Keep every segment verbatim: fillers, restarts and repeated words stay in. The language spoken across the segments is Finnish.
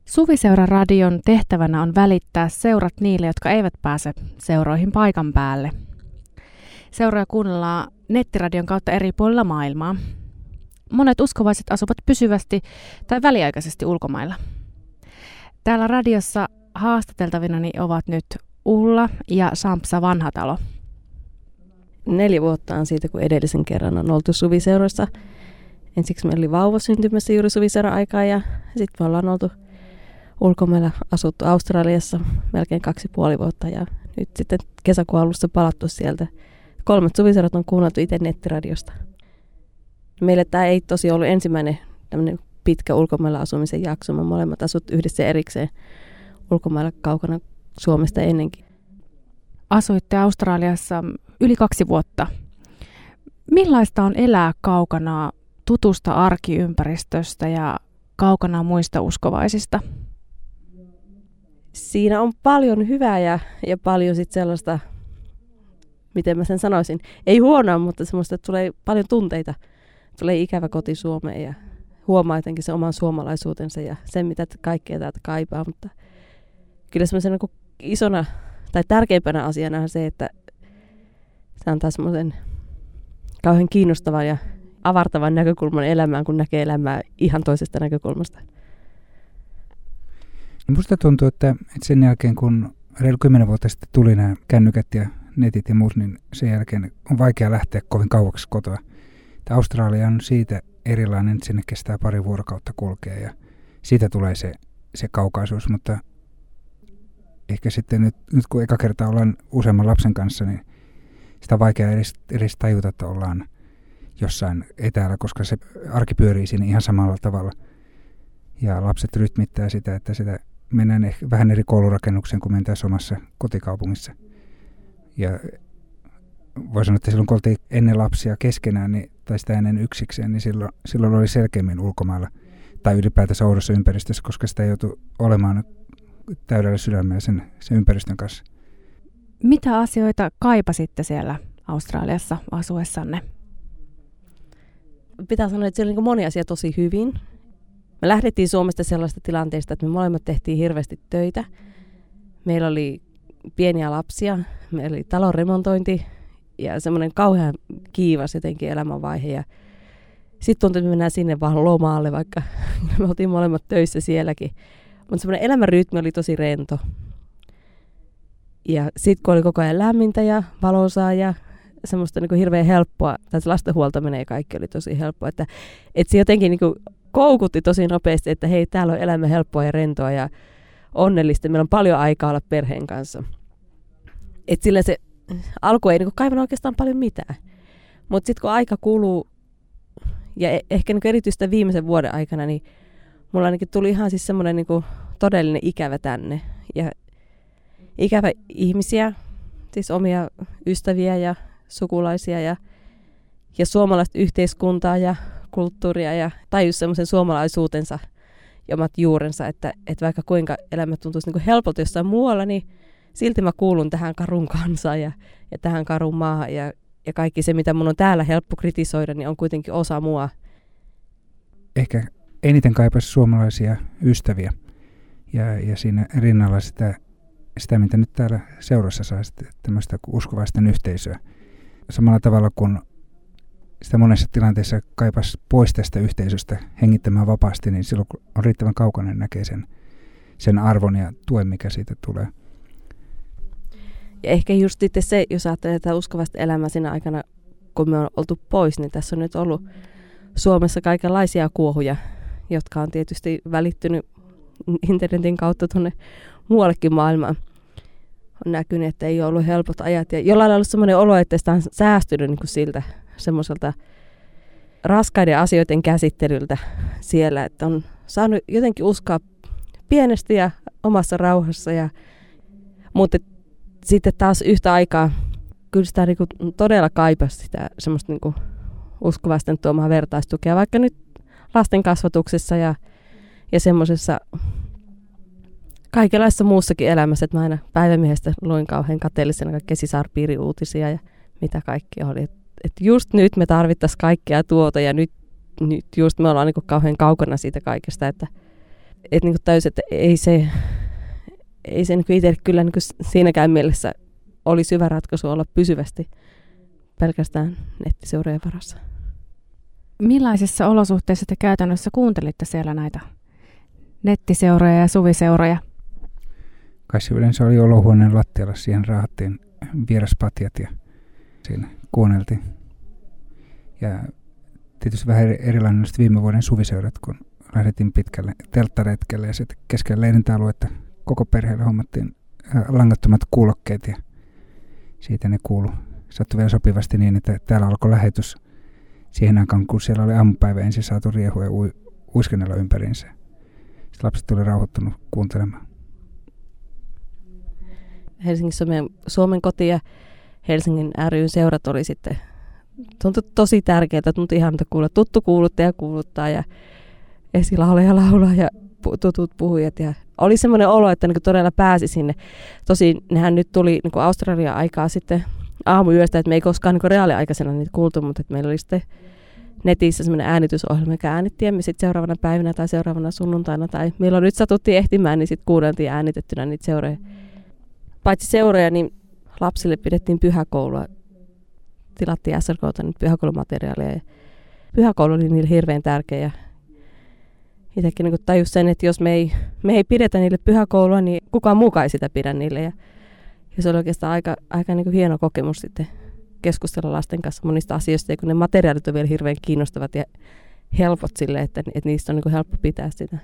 Suviseura-radion tehtävänä on välittää seurat niille, jotka eivät pääse seuroihin paikan päälle. Seuroja kuunnellaan nettiradion kautta eri puolilla maailmaa. Monet uskovaiset asuvat pysyvästi tai väliaikaisesti ulkomailla. Täällä radiossa haastateltavinani ovat nyt Ulla ja Sampsa Vanhatalo. Neljä vuotta on siitä, kun edellisen kerran on oltu suviseurassa. Ensiksi meillä oli vauva syntymässä juuri suviseura-aikaa ja sitten me ollaan oltu ulkomailla, asuttu Australiassa melkein kaksi puoli vuotta ja nyt sitten kesäkuun alussa palattu sieltä. Kolmet suviseurat on kuunneltu itse nettiradiosta. Meille tämä ei tosiaan ollut ensimmäinen tämmöinen pitkä ulkomailla asumisen jakso. Me molemmat asut yhdessä erikseen ulkomailla kaukana Suomesta ennenkin. Asuitte Australiassa yli kaksi vuotta. Millaista on elää kaukana tutusta arkiympäristöstä ja kaukana muista uskovaisista? Siinä on paljon hyvää ja, ja paljon sit sellaista, miten mä sen sanoisin, ei huonoa, mutta semmoista, että tulee paljon tunteita. Tulee ikävä koti Suomeen ja huomaa jotenkin sen oman suomalaisuutensa ja sen, mitä kaikkea täältä kaipaa. Mutta kyllä semmoisena isona tai tärkeimpänä asiana on se, että se antaa semmoisen kauhean kiinnostavan ja avartavan näkökulman elämään, kun näkee elämää ihan toisesta näkökulmasta. Musta tuntuu, että, että sen jälkeen, kun reilu kymmenen vuotta sitten tuli nämä kännykät ja netit ja muut, niin sen jälkeen on vaikea lähteä kovin kauaksi kotoa. Tämä Australia on siitä erilainen, että sinne kestää pari vuorokautta kulkea ja siitä tulee se, se kaukaisuus, mutta ehkä sitten nyt, nyt kun eka kertaa ollaan useamman lapsen kanssa, niin sitä on vaikea edes, edes tajuta, että ollaan jossain etäällä, koska se arki pyörii siinä ihan samalla tavalla. Ja lapset rytmittää sitä, että sitä mennään ehkä vähän eri koulurakennukseen kuin mentäisiin omassa kotikaupungissa. Ja voi sanoa, että silloin kun oltiin ennen lapsia keskenään niin, tai sitä ennen yksikseen, niin silloin, silloin oli selkeämmin ulkomailla tai ylipäätänsä oudossa ympäristössä, koska sitä joutui olemaan täydellä sydämellä sen, sen ympäristön kanssa. Mitä asioita kaipasitte siellä Australiassa asuessanne? Pitää sanoa, että siellä oli moni asia tosi hyvin. Me lähdettiin Suomesta sellaista tilanteesta, että me molemmat tehtiin hirveästi töitä. Meillä oli pieniä lapsia, meillä oli talon remontointi ja semmoinen kauhean kiivas jotenkin elämänvaihe. Ja sitten tuntui, että me mennään sinne vaan lomaalle, vaikka me oltiin molemmat töissä sielläkin. Mutta semmoinen elämänrytmi oli tosi rento. Ja sitten kun oli koko ajan lämmintä ja valoisaa ja semmoista niin kuin hirveän helppoa, tai se lastenhuoltaminen ja kaikki oli tosi helppoa, että, että se jotenkin niin kuin koukutti tosi nopeasti, että hei, täällä on elämä helppoa ja rentoa ja onnellista. Meillä on paljon aikaa olla perheen kanssa. Et sillä se alku ei niin kuin kaivannut oikeastaan paljon mitään. Mutta sitten kun aika kuluu, ja ehkä niin kuin erityisesti viimeisen vuoden aikana, niin mulla ainakin tuli ihan siis semmoinen niin kuin todellinen ikävä tänne. Ja ikävä ihmisiä, siis omia ystäviä ja sukulaisia ja, ja suomalaista yhteiskuntaa ja kulttuuria ja tajus semmoisen suomalaisuutensa ja omat juurensa, että, että vaikka kuinka elämä tuntuisi niin kuin helpolta jossain muualla, niin silti mä kuulun tähän karun kansaan ja, ja tähän karun maahan ja, ja kaikki se, mitä mun on täällä helppo kritisoida, niin on kuitenkin osa mua. Ehkä eniten kaipasi suomalaisia ystäviä ja, ja siinä rinnalla sitä, sitä, mitä nyt täällä seurassa saa, tämmöistä uskovaisten yhteisöä. Samalla tavalla kuin sitä monessa tilanteessa kaipasi pois tästä yhteisöstä hengittämään vapaasti, niin silloin kun on riittävän kaukana, niin näkee sen, sen arvon ja tuen, mikä siitä tulee. Ja ehkä just sitten se, jos ajattelee tätä uskovasta elämää siinä aikana, kun me on oltu pois, niin tässä on nyt ollut Suomessa kaikenlaisia kuohuja, jotka on tietysti välittynyt internetin kautta tuonne muuallekin maailmaan. On näkynyt, että ei ole ollut helpot ajat. Ja jollain lailla ollut sellainen olo, että sitä on säästynyt niin kuin siltä semmoiselta raskaiden asioiden käsittelyltä siellä, että on saanut jotenkin uskoa pienesti ja omassa rauhassa. Ja, mutta sitten taas yhtä aikaa kyllä sitä niin kuin todella kaipasi sitä semmoista niin kuin uskovaisten tuomaa vertaistukea, vaikka nyt lasten kasvatuksessa ja, ja semmoisessa kaikenlaisessa muussakin elämässä, että mä aina päivämiehestä luin kauhean kateellisena kaikkea sisarpiiriuutisia ja mitä kaikki oli. Että et just nyt me tarvittaisiin kaikkea tuota ja nyt, nyt just me ollaan niin kuin kauhean kaukana siitä kaikesta. Että Että niin täysin, että ei se, ei se niin itse kyllä niin siinäkään mielessä olisi hyvä ratkaisu olla pysyvästi pelkästään nettiseurojen varassa. Millaisissa olosuhteissa te käytännössä kuuntelitte siellä näitä nettiseuroja ja suviseuroja? Kai se yleensä oli olohuoneen lattialla, siihen raahattiin vieraspatjat ja siinä kuunneltiin. Ja tietysti vähän erilainen oli viime vuoden suviseurat, kun lähdettiin pitkälle telttaretkelle ja sitten keskellä leirintäaluetta koko perheelle hommattiin langattomat kuulokkeet ja siitä ne kuului. Sattui vielä sopivasti niin, että täällä alkoi lähetys siihen aikaan, kun siellä oli aamupäivä ensin saatu riehua ja ui, uiskennella ympäriinsä. Sitten lapset tuli rauhoittunut kuuntelemaan. Helsingissä meidän Suomen koti ja Helsingin ry:n seurat oli sitten tuntui tosi tärkeää, tuntui ihan kuulla tuttu kuuluttaja kuuluttaa ja esilauleja laulaa ja tutut puhujat. Ja oli semmoinen olo, että niin todella pääsi sinne. Tosin nehän nyt tuli niin Australian aikaa sitten aamuyöstä, että me ei koskaan niin reaaliaikaisena niitä kuultu, mutta että meillä oli sitten netissä semmoinen äänitysohjelma, mikä äänittiin, ja me sitten seuraavana päivänä tai seuraavana sunnuntaina tai milloin nyt satuttiin ehtimään, niin sitten kuunneltiin äänitettynä niitä seuroja. Paitsi seuroja, niin lapsille pidettiin pyhäkoulua. Tilattiin S L K:lta nyt pyhäkoulumateriaalia. Ja pyhäkoulu oli niille hirveän tärkeä. Ja itsekin niin tajus sen, että jos me ei, me ei pidetä niille pyhäkoulua, niin kukaan muukaan ei sitä pidä niille. Ja, ja se oli oikeastaan aika, aika niin kuin hieno kokemus sitten keskustella lasten kanssa monista asioista, kun ne materiaalit on vielä hirveän kiinnostavat ja helpot sille, että, että niistä on niin kuin helppo pitää sitä.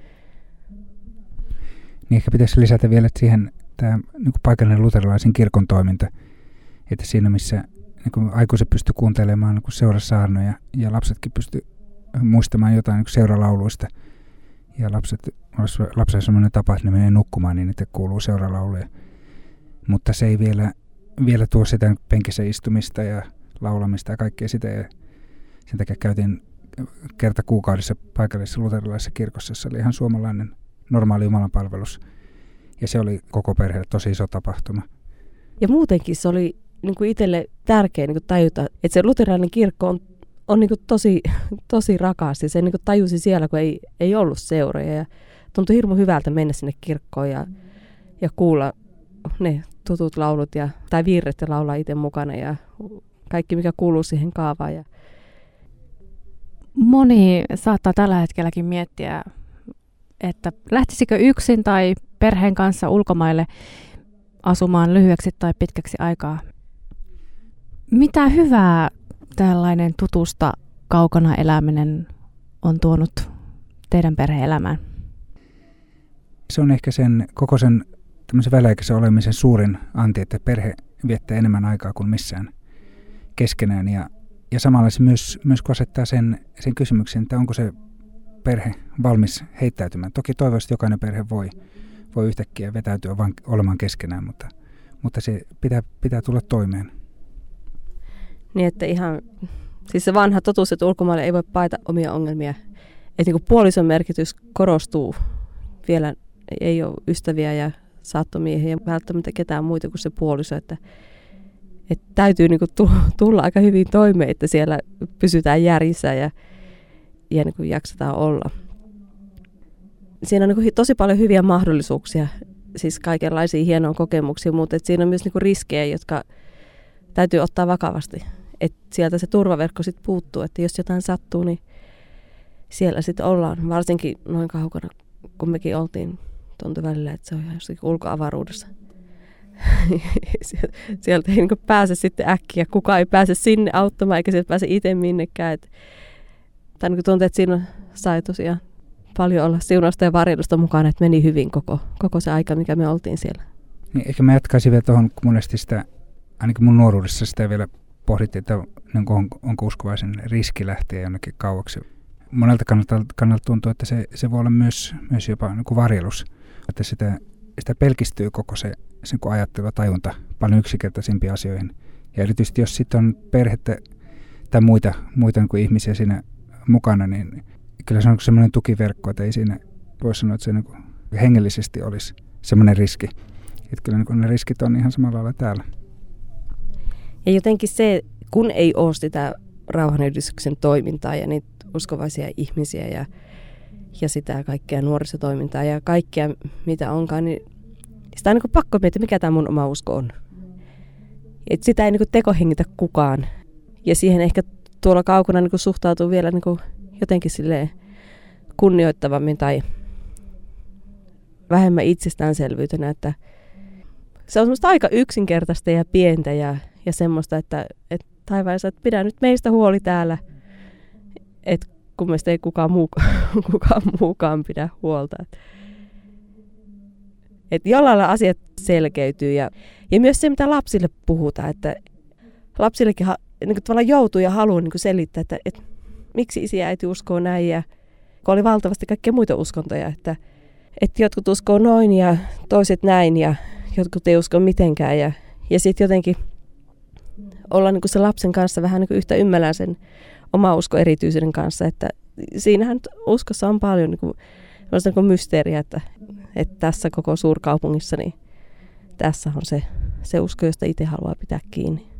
Niin ehkä pitäisi lisätä vielä siihen tämä niin paikallinen luterilaisen kirkon toiminta, että siinä missä niin aikuiset pysty kuuntelemaan niin seurasaarnoja ja lapsetkin pysty muistamaan jotain niin seuralauluista ja lapset, lapsella on sellainen tapa, että ne menee nukkumaan niin, että kuuluu seuralauluja, mutta se ei vielä, vielä tuo sitä penkissä istumista ja laulamista ja kaikkea sitä ja sen takia käytiin kerta kuukaudessa paikallisessa luterilaisessa kirkossa, jossa oli ihan suomalainen normaali jumalanpalvelus. Ja se oli koko perheelle tosi iso tapahtuma. Ja muutenkin se oli niin kuin itselle tärkeä niin kuin tajuta, että se luterilainen kirkko on, on niin kuin tosi, tosi rakas. Ja se niin kuin tajusi siellä, kun ei, ei ollut seuroja. Ja tuntui hirmu hyvältä mennä sinne kirkkoon ja, ja kuulla ne tutut laulut ja, tai virret ja laulaa itse mukana. Ja kaikki, mikä kuuluu siihen kaavaan. Ja moni saattaa tällä hetkelläkin miettiä, että lähtisikö yksin tai perheen kanssa ulkomaille asumaan lyhyeksi tai pitkäksi aikaa. Mitä hyvää tällainen tutusta kaukana eläminen on tuonut teidän perhe-elämään? Se on ehkä sen koko sen tämmöisen väliaikaisen olemisen suurin anti, että perhe viettää enemmän aikaa kuin missään keskenään. Ja, ja samalla se myös, myös asettaa sen, sen kysymyksen, että onko se perhe valmis heittäytymään. Toki toivottavasti jokainen perhe voi, voi yhtäkkiä vetäytyä vaan olemaan keskenään, mutta, mutta se pitää, pitää tulla toimeen. Niin, että ihan, siis se vanha totuus, että ulkomaille ei voi paeta omia ongelmia. Että niin kuin puolison merkitys korostuu. Vielä ei ole ystäviä ja saattomiehiä ja välttämättä ketään muita kuin se puoliso. Että, että täytyy niin kuin tulla aika hyvin toimeen, että siellä pysytään järjissä ja ja niin kuin jaksetaan olla. Siinä on niin kuin tosi paljon hyviä mahdollisuuksia, siis kaikenlaisia hienoja kokemuksia, mutta että siinä on myös niin kuin riskejä, jotka täytyy ottaa vakavasti. Että sieltä se turvaverkko sitten puuttuu, että jos jotain sattuu, niin siellä sitten ollaan. Varsinkin noin kaukana, kun mekin oltiin tuntui välillä, että se on ihan jossakin ulkoavaruudessa. Sieltä ei niin kuin pääse sitten äkkiä, kukaan ei pääse sinne auttamaan, eikä sieltä pääse itse minnekään. Et tai niin tuntuu, että siinä sai tosiaan paljon olla siunausta ja varjelusta mukana, että meni hyvin koko, koko se aika, mikä me oltiin siellä. Niin, ehkä mä jatkaisin vielä tuohon, kun monesti sitä, ainakin mun nuoruudessa sitä vielä pohdittiin, että niin on, onko uskovaisen riski lähteä jonnekin kauaksi. Monelta kannalta, kannalta tuntuu, että se, se voi olla myös, myös jopa niin kuin varjelus, että sitä, sitä pelkistyy koko se, se ajattelu ja tajunta paljon yksinkertaisimpiin asioihin. Ja erityisesti jos sitten on perhettä tai muita, muita niin kuin ihmisiä siinä mukana, niin kyllä se on semmoinen tukiverkko, että ei siinä voi sanoa, että se niin kuin hengellisesti olisi semmoinen riski. Että kyllä niin kuin ne riskit on ihan samalla lailla täällä. Ja jotenkin se, kun ei ole sitä rauhanyhdistyksen toimintaa ja niitä uskovaisia ihmisiä ja, ja sitä kaikkea nuorisotoimintaa ja kaikkea mitä onkaan, niin sitä on niin kuin pakko miettiä, mikä tämä mun oma usko on. Et sitä ei niin kuin tekohengitä kukaan. Ja siihen ehkä tuolla kaukana niin kuin suhtautuu vielä niin kuin jotenkin silleen kunnioittavammin tai vähemmän itsestäänselvyytenä, että se on semmoista aika yksinkertaista ja pientä ja, ja semmoista, että, että taivaassa, että pidä nyt meistä huoli täällä, että kun meistä ei kukaan, muu, kukaan muukaan pidä huolta. Että jollain lailla asiat selkeytyy ja, ja myös se, mitä lapsille puhutaan, että lapsillekin ha, niin kuin tavallaan joutuu ja haluaa niin kuin selittää, että, että miksi isi ja äiti uskoo näin ja kun oli valtavasti kaikkia muita uskontoja, että, että jotkut uskoo noin ja toiset näin ja jotkut ei usko mitenkään ja, ja sitten jotenkin olla niin kuin sen lapsen kanssa vähän niin kuin yhtä ymmällään sen oma usko erityisyyden kanssa, että siinähän uskossa on paljon niin kuin, niin kuin mysteeriä, että, että tässä koko suurkaupungissa, niin tässä on se, se usko, josta itse haluaa pitää kiinni.